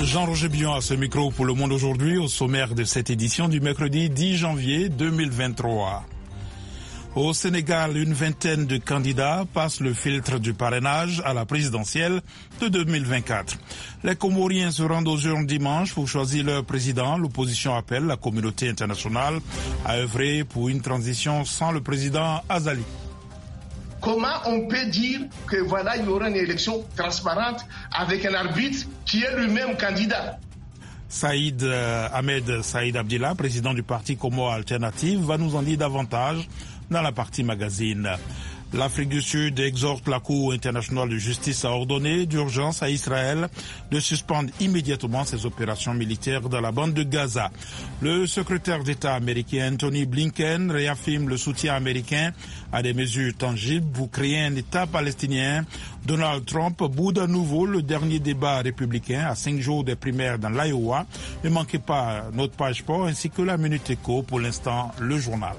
Jean-Roger Bion à ce micro pour Le Monde aujourd'hui, au sommaire de cette édition du mercredi 10 janvier 2023. Au Sénégal, une vingtaine de candidats passent le filtre du parrainage à la présidentielle de 2024. Les Comoriens se rendent aux urnes dimanche pour choisir leur président. L'opposition appelle la communauté internationale à œuvrer pour une transition sans le président Azali. Comment on peut dire que voilà, il y aura une élection transparente avec un arbitre qui est lui-même candidat? Ahmed Saïd Abdillah, président du parti Comores Alternative, va nous en dire davantage dans la partie magazine. L'Afrique du Sud exhorte la Cour internationale de justice à ordonner d'urgence à Israël de suspendre immédiatement ses opérations militaires dans la bande de Gaza. Le secrétaire d'État américain Anthony Blinken réaffirme le soutien américain à des mesures tangibles pour créer un État palestinien. Donald Trump boude à nouveau le dernier débat républicain à 5 jours des primaires dans l'Iowa. Ne manquez pas notre page sport ainsi que la Minute Éco. Pour l'instant, le journal.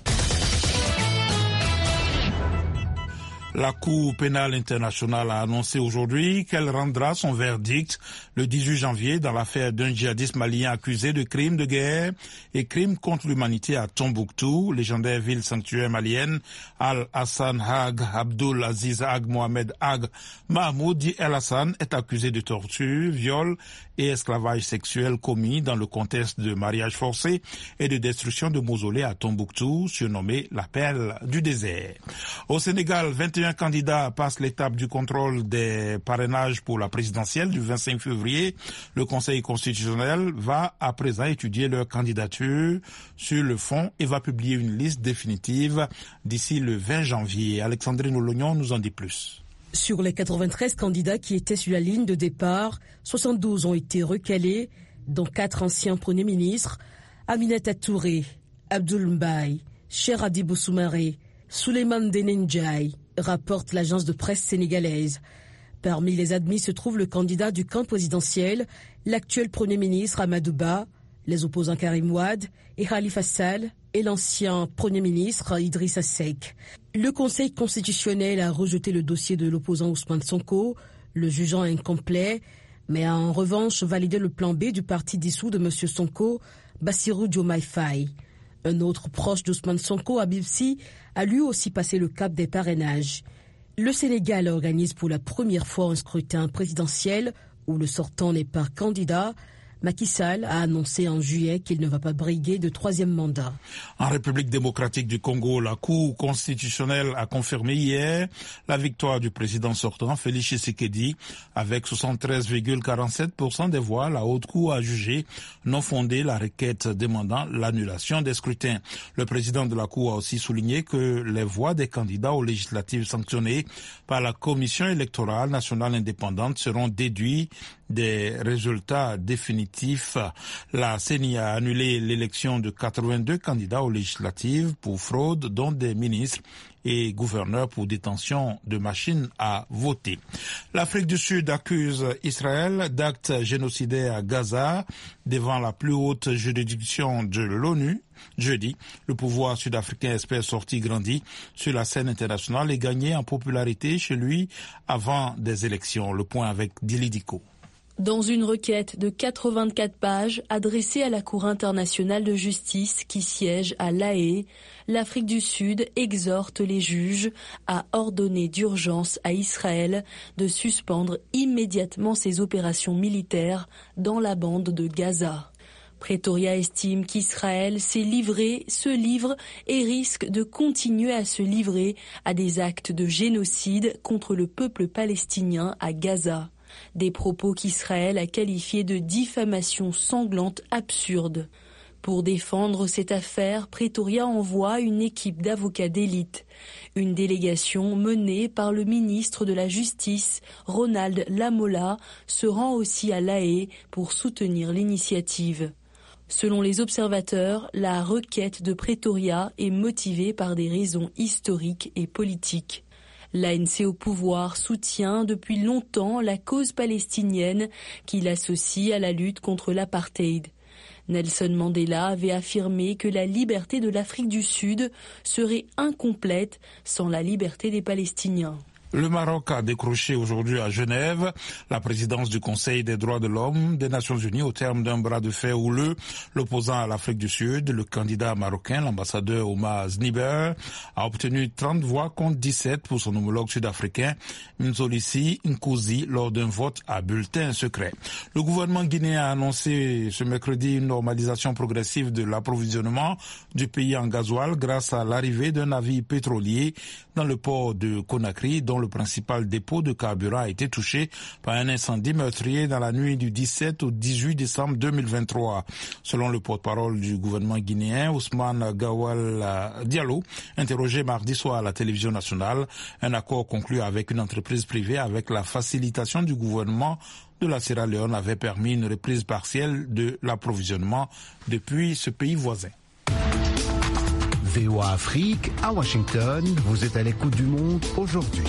La Cour pénale internationale a annoncé aujourd'hui qu'elle rendra son verdict le 18 janvier dans l'affaire d'un djihadiste malien accusé de crimes de guerre et crimes contre l'humanité à Tombouctou, légendaire ville sanctuaire malienne. Al-Hassan Ag Abdul Aziz Ag Mohamed Ag Mahmoud dit El-Hassan est accusé de torture, viol et esclavage sexuel commis dans le contexte de mariage forcé et de destruction de mausolées à Tombouctou, surnommé la perle du désert. Au Sénégal, 21 candidats passent l'étape du contrôle des parrainages pour la présidentielle du 25 février. Le Conseil constitutionnel va à présent étudier leur candidature sur le fond et va publier une liste définitive d'ici le 20 janvier. Alexandrine Olognon nous en dit plus. Sur les 93 candidats qui étaient sur la ligne de départ, 72 ont été recalés, dont 4 anciens premiers ministres, Aminata Touré, Abdoul Mbaye, Cheikh Hadjibou Soumaré, Souleymane Ndéné Ndiaye, rapporte l'agence de presse sénégalaise. Parmi les admis se trouve le candidat du camp présidentiel, l'actuel premier ministre Amadou Ba, les opposants Karim Wade et Khalifa Sall et l'ancien premier ministre Idrissa Seck. Le Conseil constitutionnel a rejeté le dossier de l'opposant Ousmane Sonko, le jugeant incomplet, mais a en revanche validé le plan B du parti dissous de M. Sonko, Bassirou Diomaye Faye. Un autre proche d'Ousmane Sonko, Habib Sy, a lui aussi passé le cap des parrainages. Le Sénégal organise pour la première fois un scrutin présidentiel où le sortant n'est pas candidat. Macky Sall a annoncé en juillet qu'il ne va pas briguer de 3e mandat. En République démocratique du Congo, la Cour constitutionnelle a confirmé hier la victoire du président sortant, Félix Tshisekedi. Avec 73,47% des voix, la Haute Cour a jugé non fondée la requête demandant l'annulation des scrutins. Le président de la Cour a aussi souligné que les voix des candidats aux législatives sanctionnées par la Commission électorale nationale indépendante seront déduites des résultats définitifs. La CENI a annulé l'élection de 82 candidats aux législatives pour fraude, dont des ministres et gouverneurs pour détention de machines à voter. L'Afrique du Sud accuse Israël d'actes génocidaires à Gaza devant la plus haute juridiction de l'ONU. Jeudi, le pouvoir sud-africain espère sortir grandi sur la scène internationale et gagner en popularité chez lui avant des élections. Le point avec Dili Diko. Dans une requête de 84 pages adressée à la Cour internationale de justice qui siège à La Haye, l'Afrique du Sud exhorte les juges à ordonner d'urgence à Israël de suspendre immédiatement ses opérations militaires dans la bande de Gaza. Pretoria estime qu'Israël s'est livré, se livre et risque de continuer à se livrer à des actes de génocide contre le peuple palestinien à Gaza. Des propos qu'Israël a qualifiés de diffamation sanglante absurde. Pour défendre cette affaire, Pretoria envoie une équipe d'avocats d'élite. Une délégation menée par le ministre de la Justice, Ronald Lamola, se rend aussi à La Haye pour soutenir l'initiative. Selon les observateurs, la requête de Pretoria est motivée par des raisons historiques et politiques. L'ANC au pouvoir soutient depuis longtemps la cause palestinienne qu'il associe à la lutte contre l'apartheid. Nelson Mandela avait affirmé que la liberté de l'Afrique du Sud serait incomplète sans la liberté des Palestiniens. Le Maroc a décroché aujourd'hui à Genève la présidence du Conseil des droits de l'homme des Nations Unies au terme d'un bras de fer houleux. L'opposant à l'Afrique du Sud, le candidat marocain, l'ambassadeur Omar Zniber, a obtenu 30 voix contre 17 pour son homologue sud-africain Mzolissi Nkouzi lors d'un vote à bulletin secret. Le gouvernement guinéen a annoncé ce mercredi une normalisation progressive de l'approvisionnement du pays en gasoil grâce à l'arrivée d'un navire pétrolier dans le port de Conakry, dont le principal dépôt de carburant a été touché par un incendie meurtrier dans la nuit du 17 au 18 décembre 2023. Selon le porte-parole du gouvernement guinéen, Ousmane Gawal Diallo, interrogé mardi soir à la télévision nationale, un accord conclu avec une entreprise privée avec la facilitation du gouvernement de la Sierra Leone avait permis une reprise partielle de l'approvisionnement depuis ce pays voisin. VOA Afrique, à Washington, vous êtes à l'écoute du monde aujourd'hui.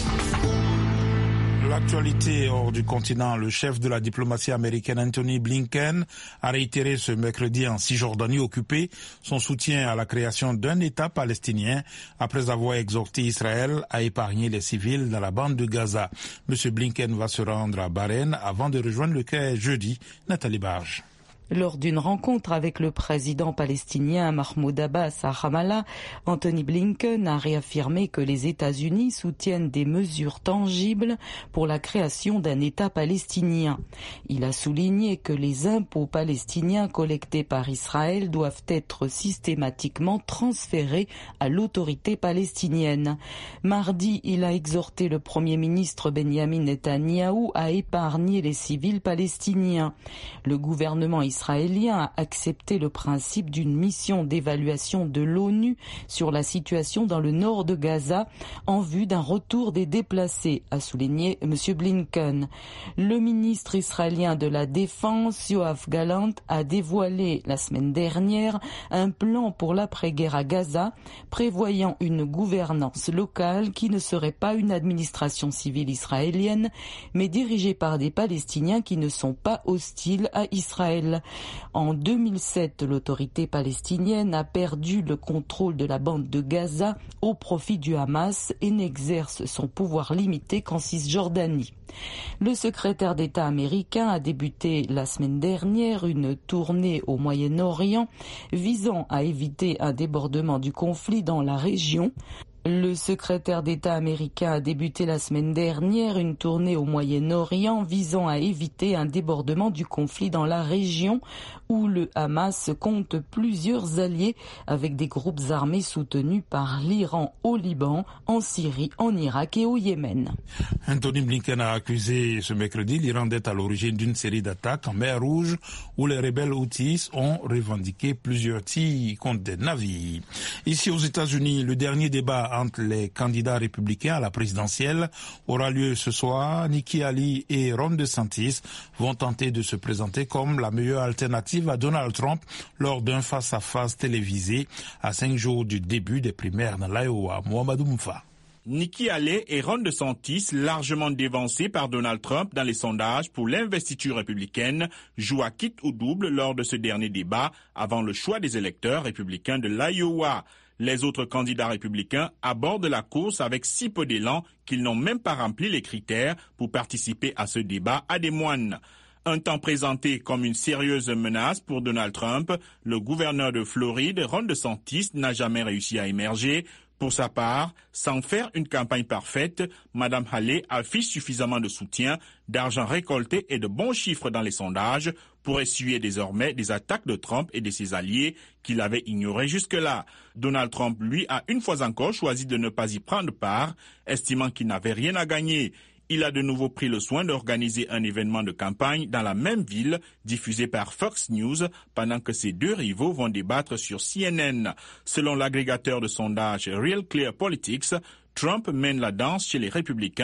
L'actualité hors du continent, le chef de la diplomatie américaine Anthony Blinken a réitéré ce mercredi en Cisjordanie occupée son soutien à la création d'un État palestinien après avoir exhorté Israël à épargner les civils dans la bande de Gaza. M. Blinken va se rendre à Bahreïn avant de rejoindre le Caire jeudi. Nathalie Barge. Lors d'une rencontre avec le président palestinien Mahmoud Abbas à Ramallah, Anthony Blinken a réaffirmé que les États-Unis soutiennent des mesures tangibles pour la création d'un État palestinien. Il a souligné que les impôts palestiniens collectés par Israël doivent être systématiquement transférés à l'autorité palestinienne. Mardi, il a exhorté le Premier ministre Benjamin Netanyahou à épargner les civils palestiniens. Le gouvernement israélien a accepté le principe d'une mission d'évaluation de l'ONU sur la situation dans le nord de Gaza en vue d'un retour des déplacés, a souligné M. Blinken. Le ministre israélien de la Défense, Yoav Gallant, a dévoilé la semaine dernière un plan pour l'après-guerre à Gaza, prévoyant une gouvernance locale qui ne serait pas une administration civile israélienne, mais dirigée par des Palestiniens qui ne sont pas hostiles à Israël. En 2007, l'autorité palestinienne a perdu le contrôle de la bande de Gaza au profit du Hamas et n'exerce son pouvoir limité qu'en Cisjordanie. Le secrétaire d'État américain a débuté la semaine dernière une tournée au Moyen-Orient visant à éviter un débordement du conflit dans la région. Le secrétaire d'État américain a débuté la semaine dernière une tournée au Moyen-Orient visant à éviter un débordement du conflit dans la région où le Hamas compte plusieurs alliés avec des groupes armés soutenus par l'Iran au Liban, en Syrie, en Irak et au Yémen. Anthony Blinken a accusé ce mercredi l'Iran d'être à l'origine d'une série d'attaques en mer Rouge où les rebelles Houthis ont revendiqué plusieurs tirs contre des navires. Ici aux États-Unis, le dernier débat entre les candidats républicains à la présidentielle aura lieu ce soir. Nikki Haley et Ron DeSantis vont tenter de se présenter comme la meilleure alternative à Donald Trump lors d'un face-à-face télévisé à 5 jours du début des primaires dans l'Iowa. Mohamedou Moufa. Nikki Haley et Ron DeSantis, largement dévancés par Donald Trump dans les sondages pour l'investiture républicaine, jouent à quitte ou double lors de ce dernier débat avant le choix des électeurs républicains de l'Iowa. Les autres candidats républicains abordent la course avec si peu d'élan qu'ils n'ont même pas rempli les critères pour participer à ce débat à des moines. Un temps présenté comme une sérieuse menace pour Donald Trump, le gouverneur de Floride, Ron DeSantis, n'a jamais réussi à émerger. Pour sa part, sans faire une campagne parfaite, Mme Haley affiche suffisamment de soutien, d'argent récolté et de bons chiffres dans les sondages pour essuyer désormais des attaques de Trump et de ses alliés qu'il avait ignorées jusque-là. Donald Trump, lui, a une fois encore choisi de ne pas y prendre part, estimant qu'il n'avait rien à gagner. Il a de nouveau pris le soin d'organiser un événement de campagne dans la même ville, diffusé par Fox News, pendant que ses deux rivaux vont débattre sur CNN. Selon l'agrégateur de sondage Real Clear Politics, Trump mène la danse chez les républicains.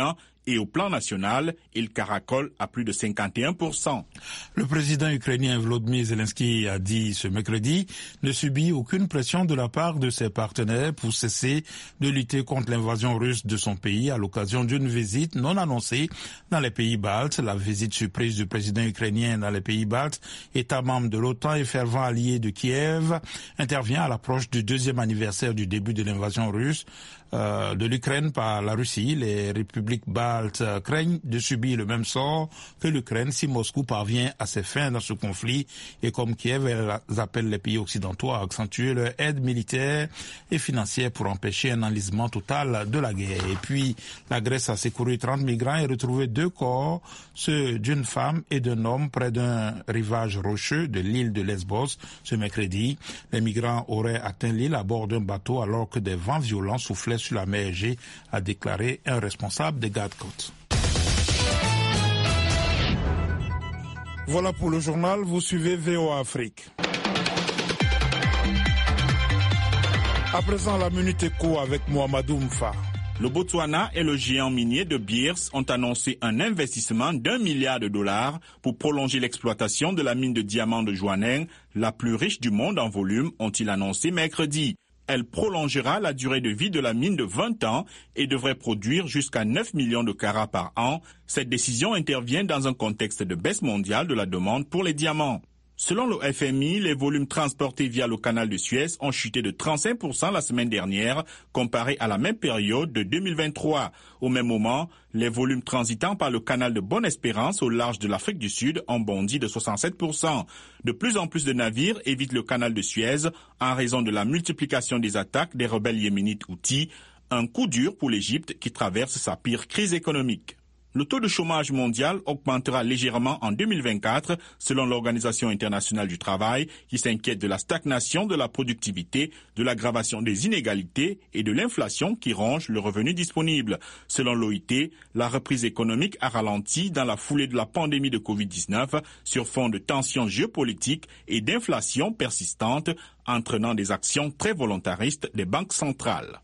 et au plan national, il caracole à plus de 51%. Le président ukrainien Volodymyr Zelensky a dit ce mercredi ne subit aucune pression de la part de ses partenaires pour cesser de lutter contre l'invasion russe de son pays à l'occasion d'une visite non annoncée dans les pays baltes. La visite surprise du président ukrainien dans les pays baltes, État membre de l'OTAN et fervent allié de Kiev, intervient à l'approche du 2e anniversaire du début de l'invasion russe de l'Ukraine par la Russie. Les républiques baltes craignent de subir le même sort que l'Ukraine si Moscou parvient à ses fins dans ce conflit, et comme Kiev, elles appellent les pays occidentaux à accentuer leur aide militaire et financière pour empêcher un enlisement total de la guerre. Et puis, la Grèce a secouru 30 migrants et retrouvé 2 corps, ceux d'une femme et d'un homme près d'un rivage rocheux de l'île de Lesbos ce mercredi. Les migrants auraient atteint l'île à bord d'un bateau alors que des vents violents soufflaient sur la mer Égée, a déclaré un responsable des gardes-côtes. Voilà pour le journal, vous suivez VOA Afrique. À présent, la Minute Éco avec Mohamedou Mfa. Le Botswana et le géant minier de Beers ont annoncé un investissement d'$1 milliard pour prolonger l'exploitation de la mine de diamants de Jwaneng, la plus riche du monde en volume, ont-ils annoncé mercredi. Elle prolongera la durée de vie de la mine de 20 ans et devrait produire jusqu'à 9 millions de carats par an. Cette décision intervient dans un contexte de baisse mondiale de la demande pour les diamants. Selon le FMI, les volumes transportés via le canal de Suez ont chuté de 35% la semaine dernière, comparé à la même période de 2023. Au même moment, les volumes transitant par le canal de Bonne-Espérance au large de l'Afrique du Sud ont bondi de 67%. De plus en plus de navires évitent le canal de Suez en raison de la multiplication des attaques des rebelles yéménites Houthis, un coup dur pour l'Égypte qui traverse sa pire crise économique. Le taux de chômage mondial augmentera légèrement en 2024, selon l'Organisation internationale du travail, qui s'inquiète de la stagnation de la productivité, de l'aggravation des inégalités et de l'inflation qui ronge le revenu disponible. Selon l'OIT, la reprise économique a ralenti dans la foulée de la pandémie de Covid-19 sur fond de tensions géopolitiques et d'inflation persistante, entraînant des actions très volontaristes des banques centrales.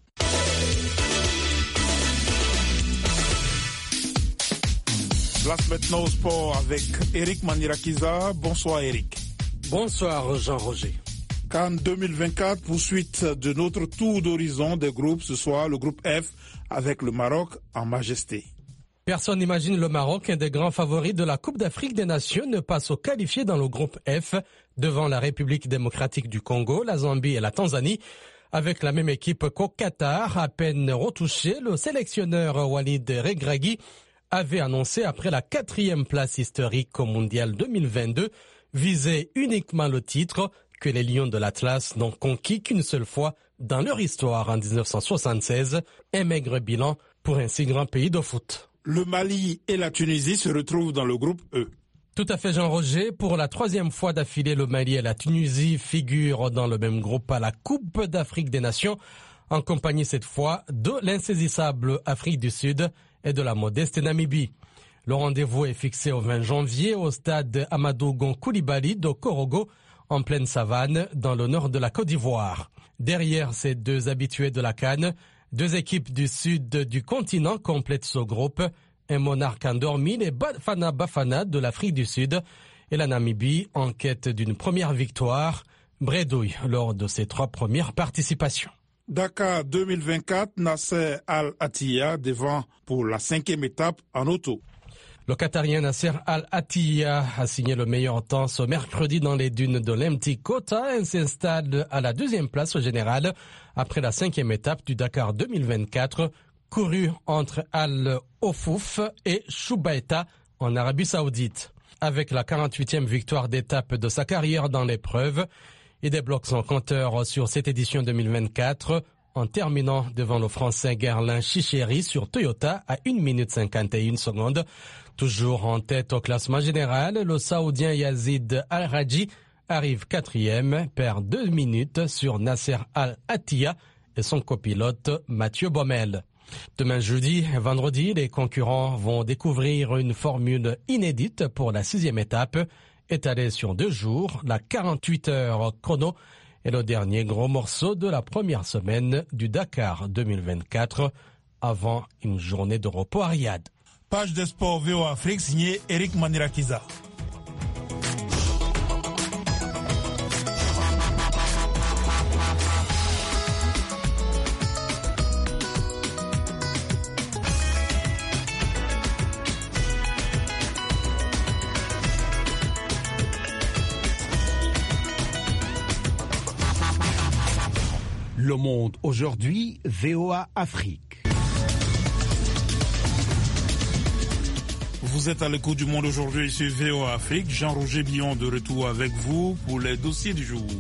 Place maintenant au sport avec Eric Manirakiza. Bonsoir Eric. Bonsoir Jean-Roger. CAN 2024, poursuite de notre tour d'horizon des groupes. Ce soir, le groupe F avec le Maroc en majesté. Personne n'imagine le Maroc, un des grands favoris de la Coupe d'Afrique des Nations, ne pas se qualifier dans le groupe F devant la République démocratique du Congo, la Zambie et la Tanzanie. Avec la même équipe qu'au Qatar, à peine retouché, le sélectionneur Walid Regragui avait annoncé après la 4e place historique au Mondial 2022, viser uniquement le titre que les Lions de l'Atlas n'ont conquis qu'une seule fois dans leur histoire en 1976, un maigre bilan pour un si grand pays de foot. Le Mali et la Tunisie se retrouvent dans le groupe E. Tout à fait Jean-Roger, pour la 3e fois d'affilée, le Mali et la Tunisie figurent dans le même groupe à la Coupe d'Afrique des Nations, en compagnie cette fois de l'insaisissable Afrique du Sud et de la modeste Namibie. Le rendez-vous est fixé au 20 janvier au stade Amadou Gon Coulibaly de Korogo, en pleine savane, dans le nord de la Côte d'Ivoire. Derrière ces deux habitués de la CAN, 2 équipes du sud du continent complètent ce groupe, un monarque endormi, les Bafana Bafana de l'Afrique du Sud, et la Namibie en quête d'une première victoire, bredouille lors de ses 3 premières participations. Dakar 2024, Nasser Al-Attiyah devant pour la 5e étape en auto. Le Qatarien Nasser Al-Attiyah a signé le meilleur temps ce mercredi dans les dunes de l'Empty Kota et s'installe à la 2e place générale après la 5e étape du Dakar 2024, courue entre Al-Ofouf et Choubaïta en Arabie Saoudite. Avec la 48e victoire d'étape de sa carrière dans l'épreuve, il débloque son compteur sur cette édition 2024 en terminant devant le Français Guerlain Chicheri sur Toyota à 1 minute 51 secondes. Toujours en tête au classement général, le Saoudien Yazid Al-Raji arrive 4e, perd 2 minutes sur Nasser Al-Attiyah et son copilote Mathieu Baumel. Demain jeudi et vendredi, les concurrents vont découvrir une formule inédite pour la 6e étape, étalée sur 2 jours, la 48 heures chrono est le dernier gros morceau de la première semaine du Dakar 2024 avant une journée de repos à Riyad. Page de sport VOA Afrique signé Eric Manirakiza. Le Monde aujourd'hui, VOA Afrique. Vous êtes à l'écoute du Monde aujourd'hui sur VOA Afrique. Jean-Roger Billon de retour avec vous pour les dossiers du jour.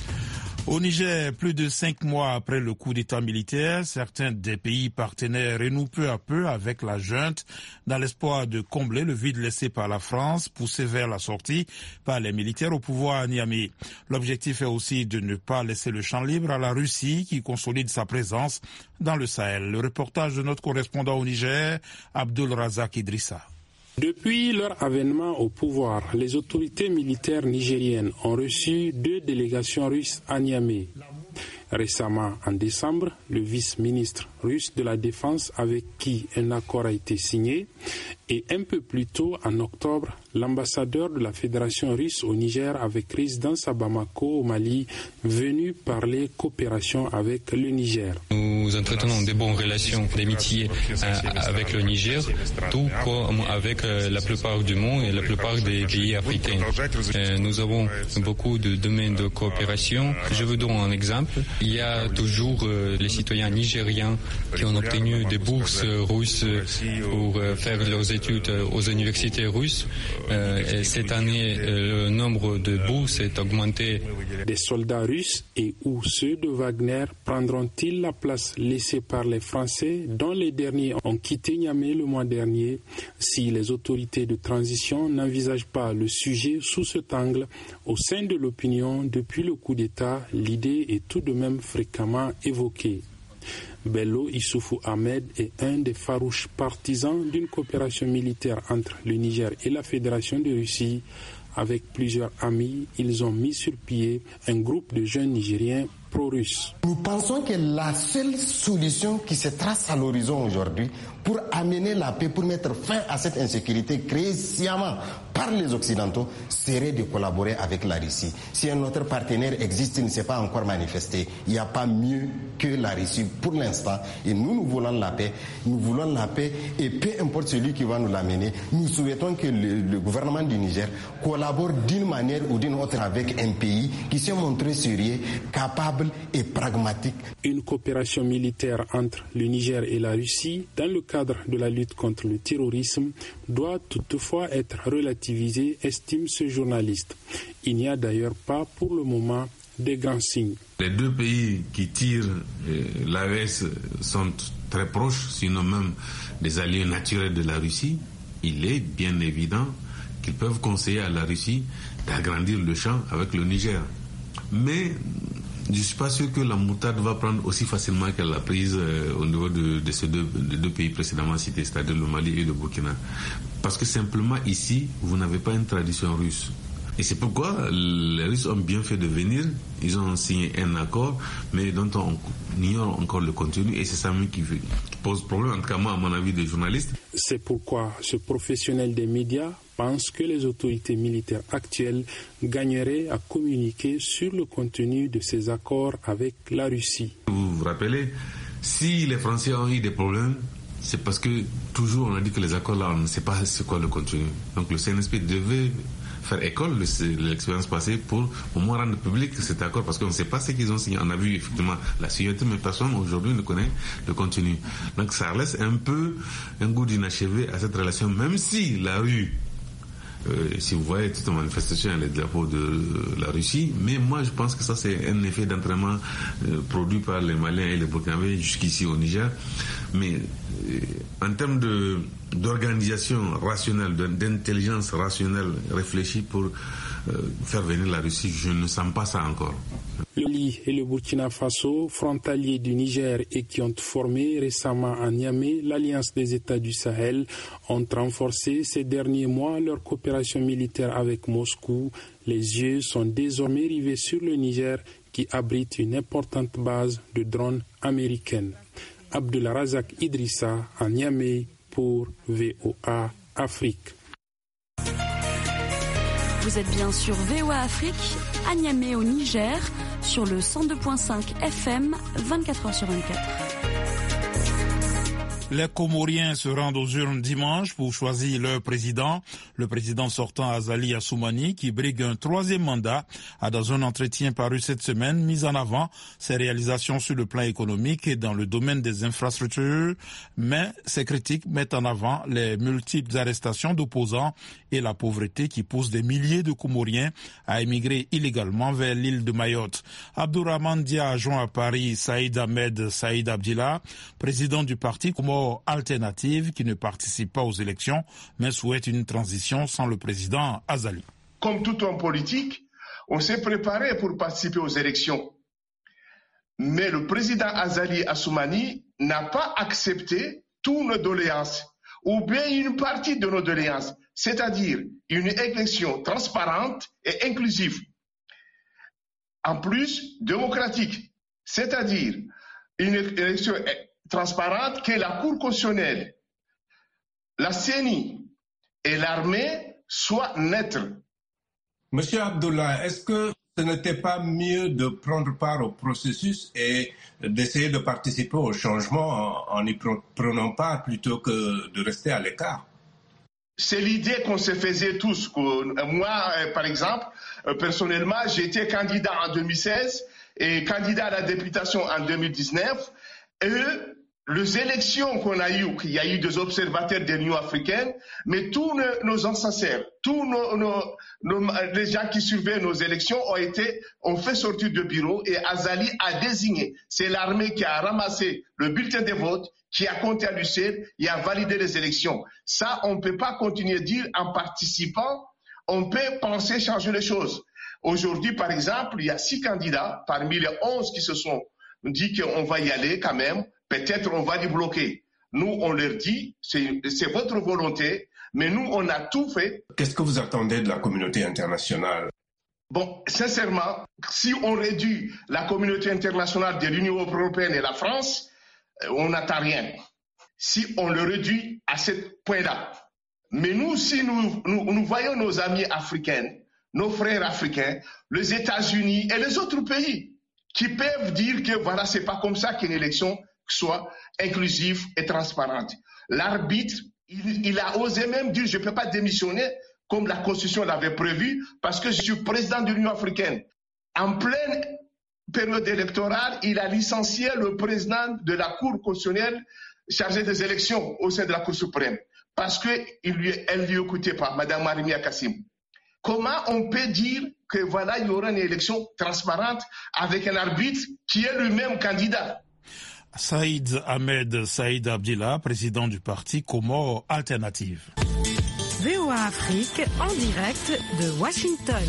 Au Niger, plus de 5 mois après le coup d'État militaire, certains des pays partenaires renouent peu à peu avec la junte dans l'espoir de combler le vide laissé par la France, poussé vers la sortie par les militaires au pouvoir à Niamey. L'objectif est aussi de ne pas laisser le champ libre à la Russie qui consolide sa présence dans le Sahel. Le reportage de notre correspondant au Niger, Abdul Razak Idrissa. Depuis leur avènement au pouvoir, les autorités militaires nigériennes ont reçu 2 délégations russes à Niamey. Récemment, en décembre, le vice-ministre russe de la Défense avec qui un accord a été signé et un peu plus tôt, en octobre, l'ambassadeur de la Fédération russe au Niger avec résidence à Bamako au Mali, venu parler coopération avec le Niger. Nous entretenons de bonnes relations d'amitié avec le Niger, tout comme avec la plupart du monde et la plupart des pays africains. Nous avons beaucoup de domaines de coopération. Je vous donne un exemple. Il y a toujours les citoyens nigériens qui ont obtenu des bourses russes pour faire leurs études aux universités russes. Et cette année, le nombre de bourses est augmenté. Des soldats russes et ou ceux de Wagner prendront-ils la place laissée par les Français, dont les derniers ont quitté Niamey le mois dernier, si les autorités de transition n'envisagent pas le sujet sous cet angle? Au sein de l'opinion, depuis le coup d'État, l'idée est tout de même fréquemment évoquée. Bello Issoufou Ahmed est un des farouches partisans d'une coopération militaire entre le Niger et la Fédération de Russie. Avec plusieurs amis, ils ont mis sur pied un groupe de jeunes Nigériens pro-russes. Nous pensons que la seule solution qui se trace à l'horizon aujourd'hui pour amener la paix, pour mettre fin à cette insécurité créée sciemment par les Occidentaux, serait de collaborer avec la Russie. Si un autre partenaire existe, il ne s'est pas encore manifesté. Il n'y a pas mieux que la Russie pour l'instant. Et nous voulons la paix. Nous voulons la paix et peu importe celui qui va nous l'amener, nous souhaitons que le gouvernement du Niger collabore d'une manière ou d'une autre avec un pays qui s'est montré sérieux, capable et pragmatique. Une coopération militaire entre le Niger et la Russie dans le cadre de la lutte contre le terrorisme doit toutefois être relativisée, estime ce journaliste. Il n'y a d'ailleurs pas pour le moment de grands signes. Les 2 pays qui tirent l'AES sont très proches, sinon même des alliés naturels de la Russie. Il est bien évident qu'ils peuvent conseiller à la Russie d'agrandir le champ avec le Niger. Mais je ne suis pas sûr que la moutarde va prendre aussi facilement qu'elle l'a prise au niveau de ces deux pays précédemment cités, c'est-à-dire le Mali et le Burkina. Parce que simplement ici, vous n'avez pas une tradition russe. Et c'est pourquoi les Russes ont bien fait de venir. Ils ont signé un accord, mais dont on ignore encore le contenu. Et c'est ça même qui pose problème, en tout cas moi, à mon avis, de journaliste. C'est pourquoi ce professionnel des médias pense que les autorités militaires actuelles gagneraient à communiquer sur le contenu de ces accords avec la Russie. Vous vous rappelez, si les Français ont eu des problèmes, c'est parce que toujours on a dit que les accords là, on ne sait pas c'est quoi le contenu. Donc le CNSP devait faire école de l'expérience passée pour au moins rendre public cet accord, parce qu'on ne sait pas ce qu'ils ont signé. On a vu effectivement la signature, mais personne aujourd'hui ne connaît le contenu. Donc ça laisse un peu un goût d'inachevé à cette relation, même si la rue, si vous voyez toute manifestation, les drapeaux de la Russie, mais moi je pense que ça c'est un effet d'entraînement produit par les Maliens et les Burkinabés jusqu'ici au Niger. Mais en termes d'organisation rationnelle, d'intelligence rationnelle réfléchie pour faire venir la Russie, je ne sens pas ça encore. Le Mali et le Burkina Faso, frontaliers du Niger et qui ont formé récemment à Niamey l'Alliance des États du Sahel, ont renforcé ces derniers mois leur coopération militaire avec Moscou. Les yeux sont désormais rivés sur le Niger qui abrite une importante base de drones américaines. Abdul Razak Idrissa à Niamey pour VOA Afrique. Vous êtes bien sur VOA Afrique, à Niamey au Niger, sur le 102.5 FM, 24h sur 24. Les Comoriens se rendent aux urnes dimanche pour choisir leur président. Le président sortant Azali Assoumani, qui brigue un troisième mandat, a dans un entretien paru cette semaine mis en avant ses réalisations sur le plan économique et dans le domaine des infrastructures. Mais ses critiques mettent en avant les multiples arrestations d'opposants et la pauvreté qui pousse des milliers de Comoriens à émigrer illégalement vers l'île de Mayotte. Abdourahmane Dia a joint à Paris Saïd Ahmed Saïd Abdillah, président du parti Comore Alternative, qui ne participe pas aux élections, mais souhaite une transition sans le président Azali. Comme tout homme politique, on s'est préparé pour participer aux élections. Mais le président Azali Assoumani n'a pas accepté toutes nos doléances, ou bien une partie de nos doléances, c'est-à-dire une élection transparente et inclusive. En plus, démocratique, c'est-à-dire une élection transparente que la Cour constitutionnelle, la CENI et l'armée soient neutres. Monsieur Abdullah, est-ce que ce n'était pas mieux de prendre part au processus et d'essayer de participer au changement en y prenant part plutôt que de rester à l'écart? C'est l'idée qu'on se faisait tous. Moi, par exemple, personnellement, j'ai été candidat en 2016 et candidat à la députation en 2019. Et les élections qu'on a eues, il y a eu des observateurs de l'Union africaine, mais tous nos ancêtres, tous les gens qui surveillent nos élections ont fait sortir de bureau et Azali a désigné. C'est l'armée qui a ramassé le bulletin de vote, qui a compté à l'UCL et a validé les élections. Ça, on ne peut pas continuer à dire en participant, on peut penser changer les choses. Aujourd'hui, par exemple, il y a 6 candidats parmi les 11 qui se sont dit qu'on va y aller quand même. Peut-être on va les bloquer. Nous, on leur dit, c'est votre volonté, mais nous, on a tout fait. Qu'est-ce que vous attendez de la communauté internationale? Bon, sincèrement, si on réduit la communauté internationale de l'Union européenne et la France, on n'attend rien. Si on le réduit à ce point-là. Mais nous, si nous voyons nos amis africains, nos frères africains, les États-Unis et les autres pays qui peuvent dire que voilà, c'est pas comme ça qu'une élection soit inclusive et transparente. L'arbitre, il a osé même dire je ne peux pas démissionner comme la Constitution l'avait prévu parce que je suis président de l'Union africaine. En pleine période électorale, il a licencié le président de la Cour constitutionnelle chargé des élections au sein de la Cour suprême parce qu'elle ne lui écoutait pas, Mme Marimia Kassim. Comment on peut dire que voilà, il y aura une élection transparente avec un arbitre qui est lui-même candidat? Saïd Ahmed Saïd Abdillah, président du parti Comore Alternative. VOA Afrique en direct de Washington.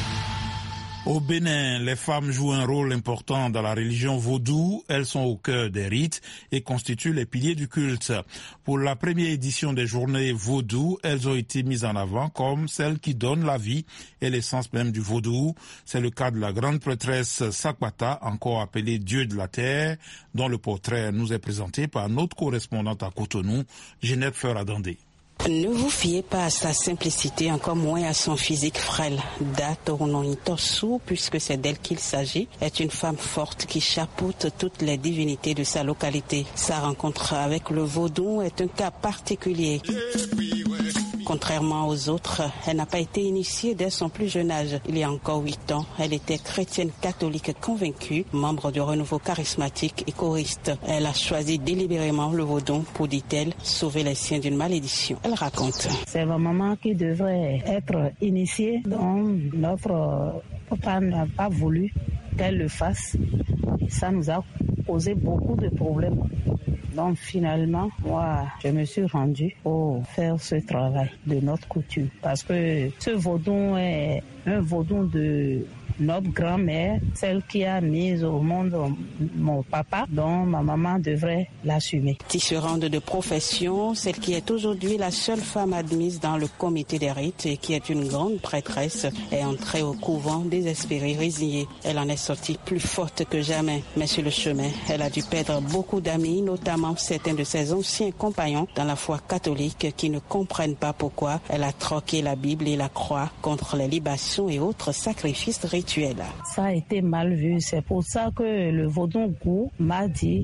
Au Bénin, les femmes jouent un rôle important dans la religion vaudou. Elles sont au cœur des rites et constituent les piliers du culte. Pour la première édition des journées vaudou, elles ont été mises en avant comme celles qui donnent la vie et l'essence même du vaudou. C'est le cas de la grande prêtresse Sakwata, encore appelée Dieu de la Terre, dont le portrait nous est présenté par notre correspondante à Cotonou, Ginette Feuradandé. Ne vous fiez pas à sa simplicité, encore moins à son physique frêle. Datorononitosu, puisque c'est d'elle qu'il s'agit, est une femme forte qui chapeaute toutes les divinités de sa localité. Sa rencontre avec le vaudou est un cas particulier. Contrairement aux autres, elle n'a pas été initiée dès son plus jeune âge. Il y a encore 8 ans, elle était chrétienne catholique convaincue, membre du renouveau charismatique et choriste. Elle a choisi délibérément le vaudou pour, dit-elle, sauver les siens d'une malédiction. Elle raconte. C'est ma maman qui devrait être initiée, donc notre papa n'a pas voulu qu'elle le fasse. Ça nous a causé beaucoup de problèmes. Donc finalement, moi, je me suis rendue pour faire ce travail de notre coutume. Parce que ce vaudou est un vaudou de notre grand-mère, celle qui a mis au monde mon papa, dont ma maman devrait l'assumer. Tisserande de profession, celle qui est aujourd'hui la seule femme admise dans le comité des rites et qui est une grande prêtresse, est entrée au couvent désespérée, résignée. Elle en est sortie plus forte que jamais. Mais sur le chemin, elle a dû perdre beaucoup d'amis, notamment certains de ses anciens compagnons dans la foi catholique qui ne comprennent pas pourquoi elle a troqué la Bible et la croix contre les libations et autres sacrifices rituels. Ça a été mal vu. C'est pour ça que le Vodongou m'a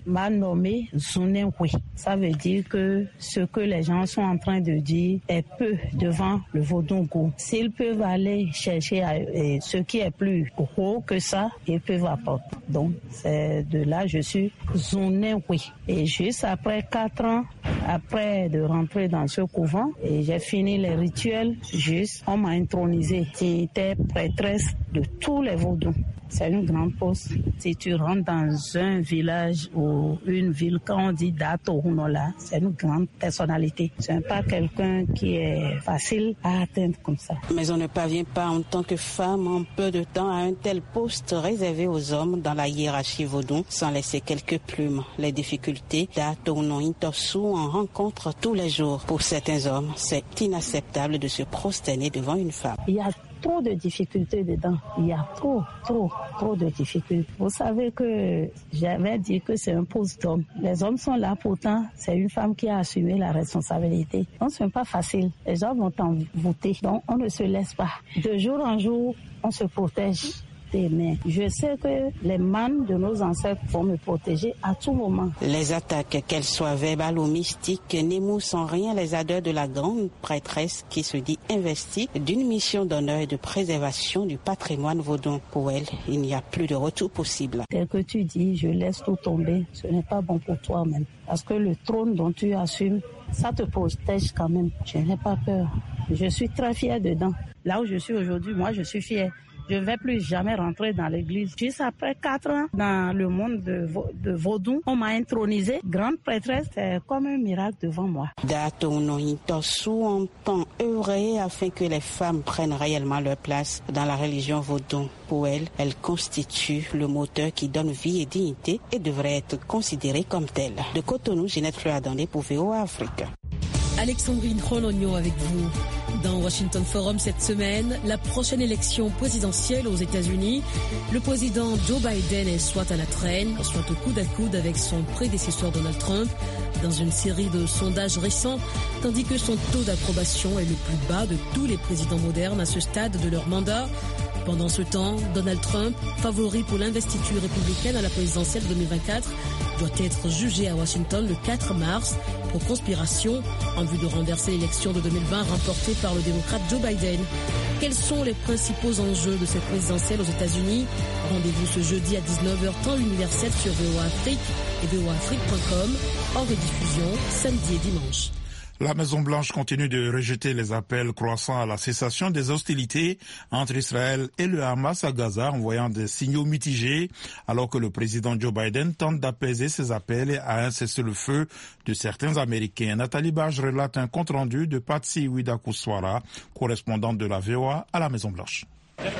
nommé Zunenkwe. Ça veut dire que ce que les gens sont en train de dire est peu devant le Vodongou. S'ils peuvent aller chercher ce qui est plus gros que ça, ils peuvent apporter. Donc, c'est de là je suis Zunenkwe. Et juste après 4 ans, après de rentrer dans ce couvent, et j'ai fini les rituels, juste, on m'a intronisée. J'étais prêtresse de tous les Vaudous. C'est une grande poste. Si tu rentres dans un village ou une ville, quand on dit Dato Hunola, c'est une grande personnalité. Ce n'est pas quelqu'un qui est facile à atteindre comme ça. Mais on ne parvient pas en tant que femme en peu de temps à un tel poste réservé aux hommes dans la hiérarchie vaudou sans laisser quelques plumes. Les difficultés Dato Intosu en rencontrent tous les jours. Pour certains hommes, c'est inacceptable de se prosterner devant une femme. Il y a trop de difficultés dedans. Il y a trop de difficultés. Vous savez que j'avais dit que c'est un poste d'homme. Les hommes sont là, pourtant, c'est une femme qui a assumé la responsabilité. Donc, ce n'est pas facile. Les gens vont t'envoûter. Donc, on ne se laisse pas. De jour en jour, on se protège. Mais je sais que les manes de nos ancêtres vont me protéger à tout moment. Les attaques, qu'elles soient verbales ou mystiques, n'émoussent en rien les ardeurs de la grande prêtresse qui se dit investie d'une mission d'honneur et de préservation du patrimoine vaudou. Pour elle, il n'y a plus de retour possible. Tel que tu dis, je laisse tout tomber, ce n'est pas bon pour toi-même. Parce que le trône dont tu assumes, ça te protège quand même. Je n'ai pas peur. Je suis très fière dedans. Là où je suis aujourd'hui, moi, je suis fière. Je ne vais plus jamais rentrer dans l'église. Juste après 4 ans dans le monde de Vaudou, on m'a intronisée grande prêtresse. C'est comme un miracle devant moi. Dato Intosu entend œuvrer afin que les femmes prennent réellement leur place dans la religion vaudou. Pour elle, elle constitue le moteur qui donne vie et dignité et devrait être considérée comme telle. De Cotonou, Ginette Fleur-Adandé pour VOA Afrique. Alexandrine Rologno avec vous. Dans Washington Forum cette semaine, la prochaine élection présidentielle aux États-Unis, le président Joe Biden est soit à la traîne, soit au coude à coude avec son prédécesseur Donald Trump dans une série de sondages récents, tandis que son taux d'approbation est le plus bas de tous les présidents modernes à ce stade de leur mandat. Pendant ce temps, Donald Trump, favori pour l'investiture républicaine à la présidentielle 2024, doit être jugé à Washington le 4 mars pour conspiration en vue de renverser l'élection de 2020 remportée par le démocrate Joe Biden. Quels sont les principaux enjeux de cette présidentielle aux États-Unis? Rendez-vous ce jeudi à 19h temps universel sur VOA Afrique et voaafrique.com, en rediffusion samedi et dimanche. La Maison-Blanche continue de rejeter les appels croissants à la cessation des hostilités entre Israël et le Hamas à Gaza, envoyant des signaux mitigés, alors que le président Joe Biden tente d'apaiser ses appels à un cessez-le-feu de certains Américains. Nathalie Barge relate un compte-rendu de Patsy Widakuswara, correspondante de la VOA à la Maison-Blanche.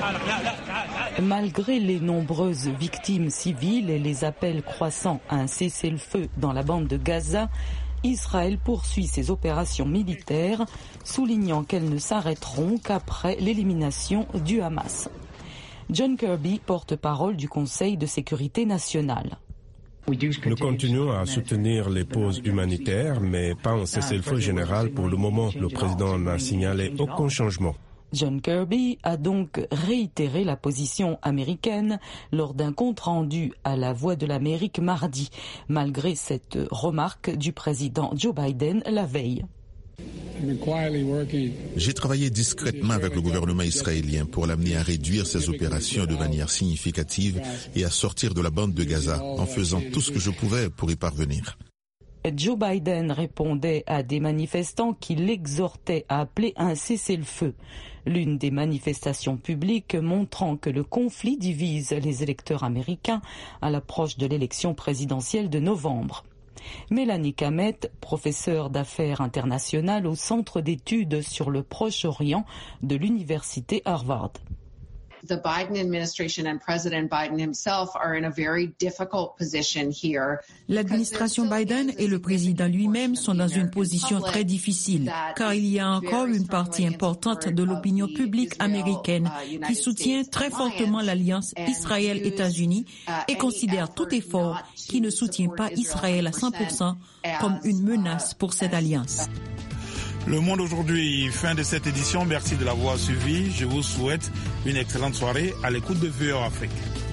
Malgré les nombreuses victimes civiles et les appels croissants à un cessez-le-feu dans la bande de Gaza, Israël poursuit ses opérations militaires, soulignant qu'elles ne s'arrêteront qu'après l'élimination du Hamas. John Kirby, porte-parole du Conseil de sécurité nationale. Nous continuons à soutenir les pauses humanitaires, mais pas un cessez-le-feu général pour le moment. Le président n'a signalé aucun changement. John Kirby a donc réitéré la position américaine lors d'un compte-rendu à la Voix de l'Amérique mardi, malgré cette remarque du président Joe Biden la veille. J'ai travaillé discrètement avec le gouvernement israélien pour l'amener à réduire ses opérations de manière significative et à sortir de la bande de Gaza en faisant tout ce que je pouvais pour y parvenir. Joe Biden répondait à des manifestants qui l'exhortaient à appeler un cessez-le-feu. L'une des manifestations publiques montrant que le conflit divise les électeurs américains à l'approche de l'élection présidentielle de novembre. Mélanie Kamet, professeure d'affaires internationales au Centre d'études sur le Proche-Orient de l'Université Harvard. The Biden administration and President Biden himself are in a very difficult position here. L'administration Biden et le président lui-même sont dans une position très difficile, car il y a encore une partie importante de l'opinion publique américaine qui soutient très fortement l'alliance Israël-États-Unis et considère tout effort qui ne soutient pas Israël à 100% comme une menace pour cette alliance. Le Monde aujourd'hui, fin de cette édition. Merci de l'avoir suivi. Je vous souhaite une excellente soirée à l'écoute de VOA Afrique.